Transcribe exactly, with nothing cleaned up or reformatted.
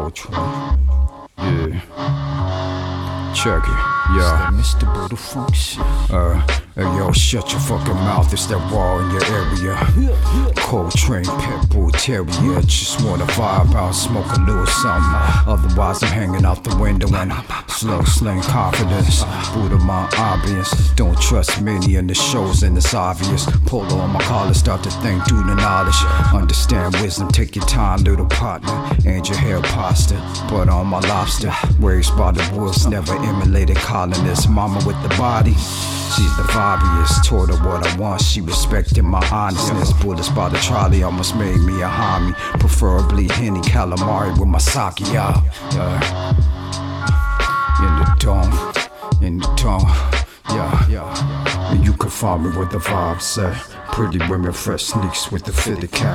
Coltrane. Yeah. Check it, yeah. Mister Buddha Funk shit. Uh, hey yo, shut your fucking mouth, it's that wall in your area. Coltrane, pit bull terrier. Just wanna vibe out, smoke a little something. Otherwise I'm hanging out the window and slow slang confidence. Buddha my obvious. Don't trust many in the shows and it's obvious. Polo on my collar, start to think through the knowledge. Understand wisdom, take your time, little partner. And your hair pasta, butter on my lobster. Raised by the wolves, never emulated colonists. Mama with the body, she's the obvious. Told her what I want, she respected my honestness. Bullets by the trolley almost made me a homie. Preferably Henny calamari with my sake out. Yeah. In the dome, in the dome. Yeah, yeah. And you can find me where the vibes at. Pretty women, fresh sneaks with the fitted cap.